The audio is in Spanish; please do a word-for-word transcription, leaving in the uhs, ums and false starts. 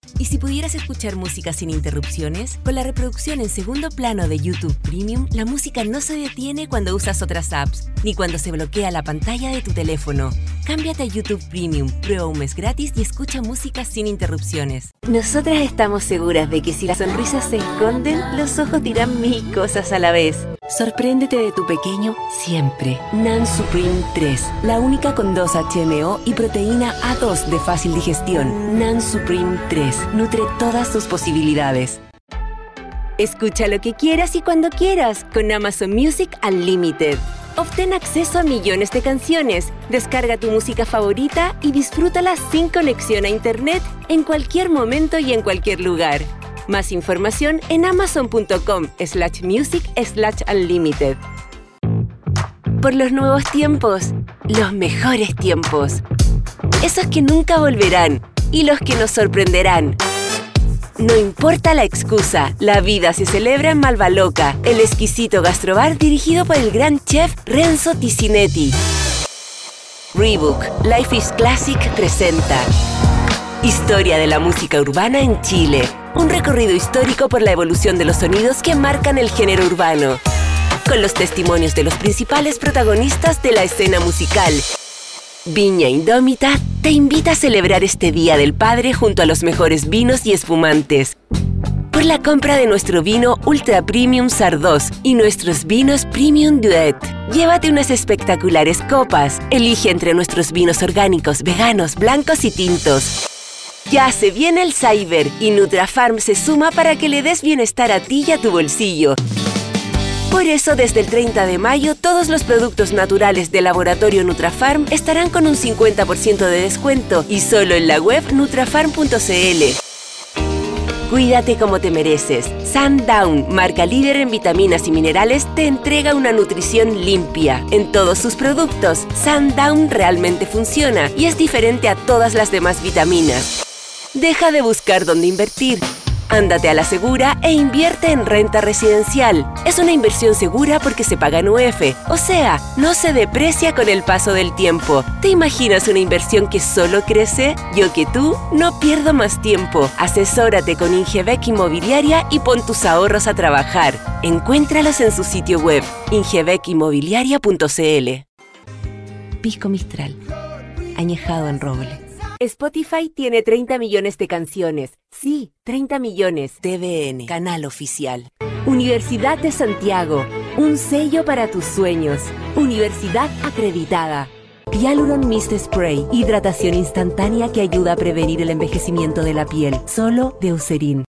¿Y si pudieras escuchar música sin interrupciones? Con la reproducción en segundo plano de YouTube Premium, la música no se detiene cuando usas otras apps, ni cuando se bloquea la pantalla de tu teléfono. Cámbiate a YouTube Premium, prueba un mes gratis y escucha música sin interrupciones. Nosotras estamos seguras de que si las sonrisas se esconden, los ojos dirán mil cosas a la vez. Sorpréndete de tu pequeño siempre. Nan Supreme tres, la única con dos H M O y proteína A dos de fácil digestión. Nan Supreme tres, nutre todas tus posibilidades. Escucha lo que quieras y cuando quieras con Amazon Music Unlimited. Obtén acceso a millones de canciones, descarga tu música favorita y disfrútala sin conexión a internet en cualquier momento y en cualquier lugar. Más información en amazon.com slash music slash unlimited. Por los nuevos tiempos, los mejores tiempos. Esos que nunca volverán y los que nos sorprenderán. No importa la excusa, la vida se celebra en Malvaloca, el exquisito gastrobar dirigido por el gran chef Renzo Ticinetti. Reebok Life is Classic presenta Historia de la música urbana en Chile. Un recorrido histórico por la evolución de los sonidos que marcan el género urbano. Con los testimonios de los principales protagonistas de la escena musical. Viña Indómita te invita a celebrar este Día del Padre junto a los mejores vinos y espumantes. Por la compra de nuestro vino Ultra Premium Sardos y nuestros vinos Premium Duet. Llévate unas espectaculares copas. Elige entre nuestros vinos orgánicos, veganos, blancos y tintos. Ya se viene el Cyber y Nutrafarm se suma para que le des bienestar a ti y a tu bolsillo. Por eso, desde el treinta de mayo, todos los productos naturales del laboratorio Nutrafarm estarán con un cincuenta por ciento de descuento y solo en la web nutrafarm punto c l. Cuídate como te mereces. Sundown, marca líder en vitaminas y minerales, te entrega una nutrición limpia. En todos sus productos, Sundown realmente funciona y es diferente a todas las demás vitaminas. Deja de buscar dónde invertir. Ándate a la segura e invierte en renta residencial. Es una inversión segura porque se paga en U F, o sea, no se deprecia con el paso del tiempo. ¿Te imaginas una inversión que solo crece? Yo que tú no pierdo más tiempo. Asesórate con Ingebec Inmobiliaria y pon tus ahorros a trabajar. Encuéntralos en su sitio web, ingebec inmobiliaria punto c l. Pisco Mistral, añejado en roble. Spotify tiene treinta millones de canciones. Sí, treinta millones. T V N, canal oficial. Universidad de Santiago, un sello para tus sueños. Universidad acreditada. Hyaluron Mist Spray, hidratación instantánea que ayuda a prevenir el envejecimiento de la piel. Solo de Eucerin.